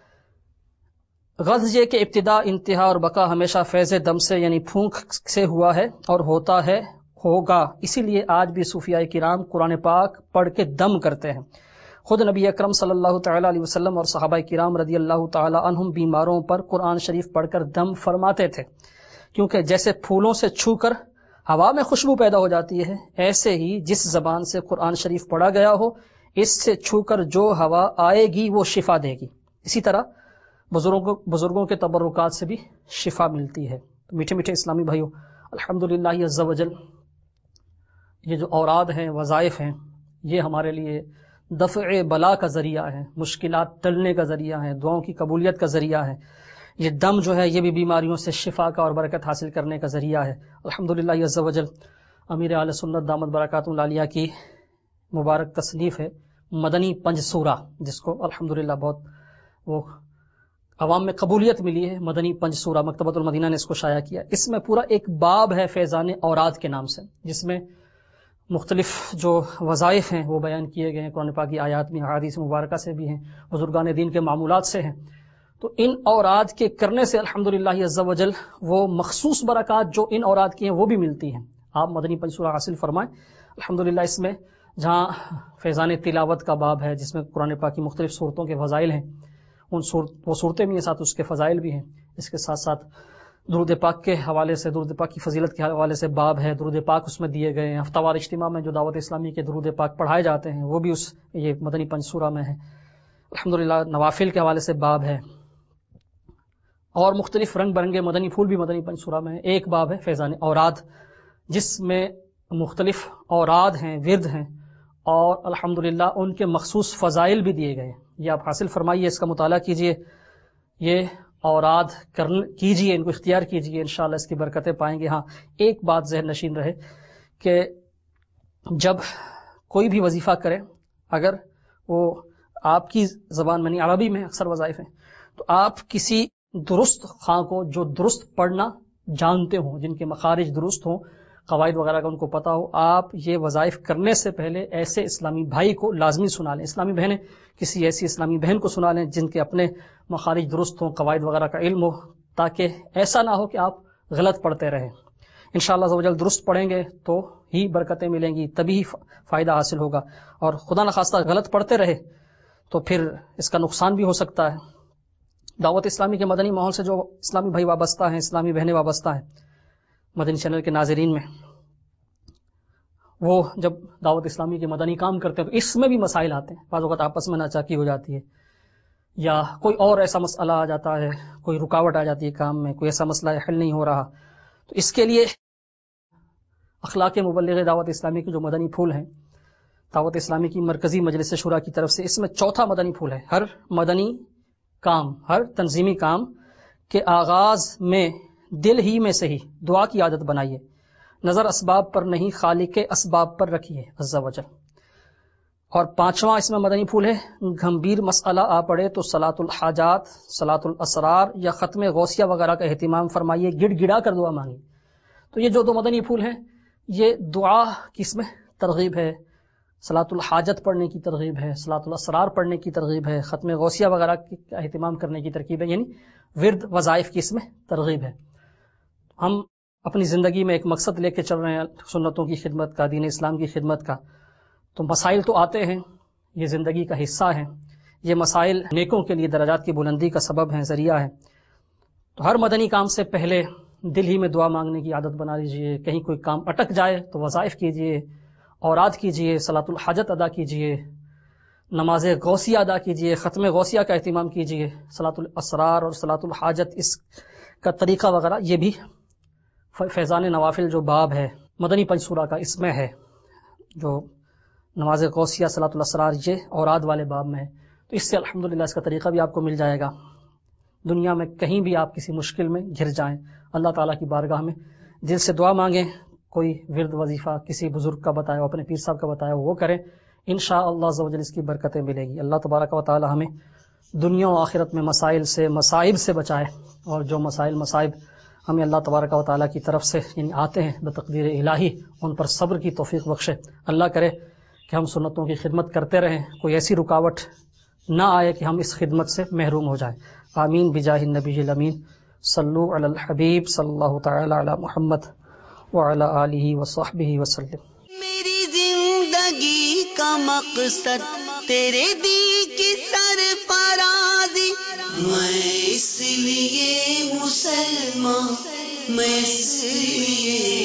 غرض یہ کہ ابتدا انتہا اور بقا ہمیشہ فیض دم سے یعنی پھونک سے ہوا ہے اور ہوتا ہے، ہوگا. اسی لیے آج بھی صوفیاء کرام قرآن پاک پڑھ کے دم کرتے ہیں. خود نبی اکرم صلی اللہ تعالی علیہ وسلم اور صحابہ کرام رضی اللہ تعالی عنہم بیماروں پر قرآن شریف پڑھ کر دم فرماتے تھے، کیونکہ جیسے پھولوں سے چھو کر ہوا میں خوشبو پیدا ہو جاتی ہے، ایسے ہی جس زبان سے قرآن شریف پڑھا گیا ہو اس سے چھو کر جو ہوا آئے گی وہ شفا دے گی. اسی طرح بزرگوں بزرگوں کے تبرکات سے بھی شفا ملتی ہے. میٹھے میٹھے اسلامی بھائیوں، الحمدللہ عز وجل یہ جو اوراد ہیں، وظائف ہیں، یہ ہمارے لیے دفع بلا کا ذریعہ ہے، مشکلات ٹلنے کا ذریعہ ہے، دعاؤں کی قبولیت کا ذریعہ ہے. یہ دم جو ہے یہ بھی بیماریوں سے شفا کا اور برکت حاصل کرنے کا ذریعہ ہے. الحمدللہ عز وجل امیر اہل سنت دامت برکاتہ العالیہ کی مبارک تصنیف ہے مدنی پنج سورہ، جس کو الحمدللہ بہت وہ عوام میں قبولیت ملی ہے. مدنی پنج سورہ مکتبۃ المدینہ نے اس کو شائع کیا. اس میں پورا ایک باب ہے فیضان اوراد کے نام سے، جس میں مختلف جو وظائف ہیں وہ بیان کیے گئے ہیں. قرآن پاک کی آیات میں، احادیث مبارکہ سے بھی ہیں، بزرگان دین کے معمولات سے ہیں. تو ان اوراد کے کرنے سے الحمدللہ عز وجل وہ مخصوص برکات جو ان اوراد کی ہیں وہ بھی ملتی ہیں. آپ مدنی پنج سورہ حاصل فرمائیں. الحمدللہ اس میں جہاں فیضان تلاوت کا باب ہے جس میں قرآن پاک کی مختلف صورتوں کے فضائل ہیں، ان صورت وہ صورتیں بھی ہیں، ساتھ اس کے فضائل بھی ہیں. اس کے ساتھ ساتھ درود پاک کے حوالے سے، درود پاک کی فضیلت کے حوالے سے باب ہے، درود پاک اس میں دیے گئے ہیں. ہفتہ وار اجتماع میں جو دعوت اسلامی کے درود پاک پڑھائے جاتے ہیں وہ بھی اس یہ مدنی پنج سورہ میں ہے. الحمدللہ نوافل کے حوالے سے باب ہے، اور مختلف رنگ برنگے مدنی پھول بھی مدنی پنج سورہ میں ہے. ایک باب ہے فیضان اوراد جس میں مختلف اوراد ہیں، ورد ہیں، اور الحمدللہ ان کے مخصوص فضائل بھی دیے گئے ہیں. یہ آپ حاصل فرمائیے، اس کا مطالعہ کیجئے، یہ اوراد کرن کیجئے، ان کو اختیار کیجئے، انشاءاللہ اس کی برکتیں پائیں گے. ہاں ایک بات ذہن نشین رہے کہ جب کوئی بھی وظیفہ کرے، اگر وہ آپ کی زبان میں نہیں، عربی میں اکثر وظائف ہیں، تو آپ کسی درست خواہ کو جو درست پڑھنا جانتے ہوں، جن کے مخارج درست ہوں، قواعد وغیرہ کا ان کو پتا ہو، آپ یہ وظائف کرنے سے پہلے ایسے اسلامی بھائی کو لازمی سنا لیں، اسلامی بہنیں کسی ایسی اسلامی بہن کو سنا لیں جن کے اپنے مخارج درست ہوں، قواعد وغیرہ کا علم ہو، تاکہ ایسا نہ ہو کہ آپ غلط پڑھتے رہیں۔ انشاءاللہ عز و جل درست پڑھیں گے تو ہی برکتیں ملیں گی، تبھی فائدہ حاصل ہوگا، اور خدا نخواستہ غلط پڑھتے رہے تو پھر اس کا نقصان بھی ہو سکتا ہے۔ دعوت اسلامی کے مدنی ماحول سے جو اسلامی بھائی وابستہ ہیں، اسلامی بہنیں وابستہ ہیں، مدنی چینل کے ناظرین میں، وہ جب دعوت اسلامی کے مدنی کام کرتے ہیں تو اس میں بھی مسائل آتے ہیں، بعض اوقات آپس میں ناچاکی ہو جاتی ہے، یا کوئی اور ایسا مسئلہ آ جاتا ہے، کوئی رکاوٹ آ جاتی ہے کام میں، کوئی ایسا مسئلہ حل نہیں ہو رہا، تو اس کے لیے اخلاق مبلغ دعوت اسلامی کے جو مدنی پھول ہیں، دعوت اسلامی کی مرکزی مجلس شورا کی طرف سے، اس میں چوتھا مدنی پھول ہے، ہر مدنی کام، ہر تنظیمی کام کے آغاز میں دل ہی میں سے ہی دعا کی عادت بنائیے، نظر اسباب پر نہیں، خالق اسباب پر رکھیے عز و جل۔ اور پانچواں اس میں مدنی پھول ہے، گھمبیر مسئلہ آ پڑے تو صلاۃ الحاجات، صلاۃ الاسرار یا ختم غوثیہ وغیرہ کا اہتمام فرمائیے، گڑ گڑا کر دعا مانگیے۔ تو یہ جو دو مدنی پھول ہیں، یہ دعا کی اس میں ترغیب ہے، صلاۃ الحاجت پڑھنے کی ترغیب ہے، صلاۃ الاسرار پڑھنے کی ترغیب ہے، ختم غوثیہ وغیرہ کا اہتمام کرنے کی ترغیب ہے، یعنی ورد وظائف کی اس میں ترغیب ہے۔ ہم اپنی زندگی میں ایک مقصد لے کے چل رہے ہیں، سنتوں کی خدمت کا، دین اسلام کی خدمت کا، تو مسائل تو آتے ہیں، یہ زندگی کا حصہ ہیں، یہ مسائل نیکوں کے لیے درجات کی بلندی کا سبب ہیں، ذریعہ ہے۔ تو ہر مدنی کام سے پہلے دل ہی میں دعا مانگنے کی عادت بنا لیجئے، کہیں کوئی کام اٹک جائے تو وظائف کیجئے، اوراد کیجئے، صلاۃ الحاجت ادا کیجئے، نماز غوثیہ ادا کیجئے، ختم غوثیہ کا اہتمام کیجئے، صلاۃ الاسرار اور صلاۃ الحاجت اس کا طریقہ وغیرہ، یہ بھی فیضان نوافل جو باب ہے مدنی پنج سورہ کا، اس میں ہے، جو نماز غوثیہ، صلاۃ الاسرار، یہ اوراد والے باب میں ہے، تو اس سے الحمدللہ اس کا طریقہ بھی آپ کو مل جائے گا۔ دنیا میں کہیں بھی آپ کسی مشکل میں گھر جائیں، اللہ تعالیٰ کی بارگاہ میں دل سے دعا مانگیں، کوئی ورد وظیفہ کسی بزرگ کا بتایا ہو، اپنے پیر صاحب کا بتایا ہو، وہ کریں، انشاءاللہ عز و جل اس کی برکتیں ملے گی۔ اللہ تبارک و تعالی ہمیں دنیا و آخرت میں مسائل سے، مصائب سے بچائے، اور جو مسائل مصائب ہمیں اللہ تبارک و تعالیٰ کی طرف سے یعنی آتے ہیں بتقدیر الہی، ان پر صبر کی توفیق بخشے۔ اللہ کرے کہ ہم سنتوں کی خدمت کرتے رہیں، کوئی ایسی رکاوٹ نہ آئے کہ ہم اس خدمت سے محروم ہو جائیں۔ آمین بجاہ النبی الامین، صلو علی الحبیب صلی اللہ تعالی علی محمد وعلی آلہ وصحبہ وسلم۔ میری زندگی کا مقصد تیرے دی کی سرفرازی، میں اس لیے مسلمان، میں اس لیے